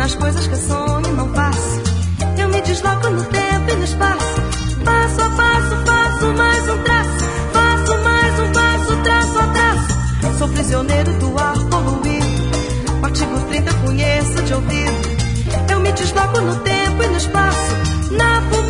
nas coisas que sonho e não faço. Eu me desloco no tempo e no espaço. Passo a passo, faço mais um traço. Faço mais um passo, traço a traço. Sou prisioneiro do ar poluído. O artigo 30 conheço de ouvido. Eu me desloco no tempo e no espaço. Na